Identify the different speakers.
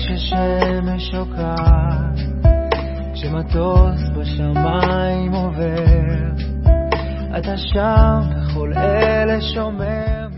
Speaker 1: כששמש שוקעת, כשמטוס בשמיים עובר, אתה שם וכל אלה שומר